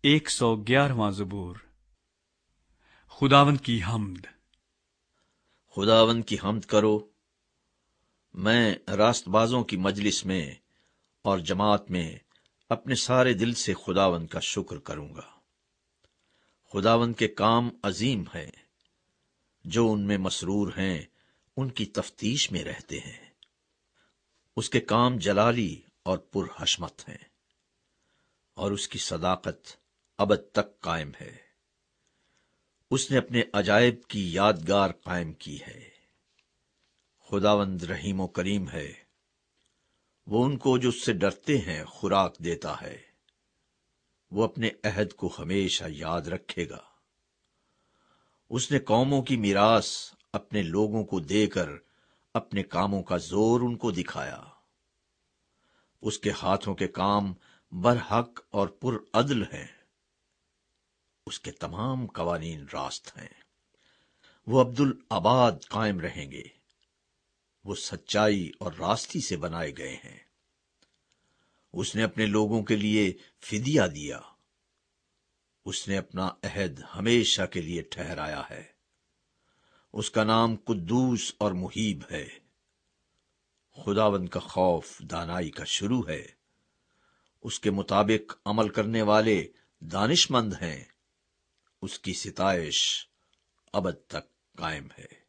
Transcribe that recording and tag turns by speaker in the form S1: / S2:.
S1: 111واں زبور۔ خداوند کی حمد۔
S2: خداوند کی حمد کرو، میں راست بازوں کی مجلس میں اور جماعت میں اپنے سارے دل سے خداوند کا شکر کروں گا۔ خداوند کے کام عظیم ہیں، جو ان میں مسرور ہیں ان کی تفتیش میں رہتے ہیں۔ اس کے کام جلالی اور پرحشمت ہیں، اور اس کی صداقت ابد تک قائم ہے۔ اس نے اپنے عجائب کی یادگار قائم کی ہے۔ خداوند رحیم و کریم ہے، وہ ان کو جو اس سے ڈرتے ہیں خوراک دیتا ہے۔ وہ اپنے عہد کو ہمیشہ یاد رکھے گا۔ اس نے قوموں کی میراث اپنے لوگوں کو دے کر اپنے کاموں کا زور ان کو دکھایا۔ اس کے ہاتھوں کے کام برحق اور پرعدل ہیں، اس کے تمام قوانین راست ہیں۔ وہ عبدالآباد قائم رہیں گے، وہ سچائی اور راستی سے بنائے گئے ہیں۔ اس نے اپنے لوگوں کے لیے فدیہ دیا، اس نے اپنا عہد ہمیشہ کے لیے ٹھہرایا ہے۔ اس کا نام قدوس اور محیب ہے۔ خداوند کا خوف دانائی کا شروع ہے، اس کے مطابق عمل کرنے والے دانش مند ہیں۔ اس کی ستائش ابد تک قائم ہے۔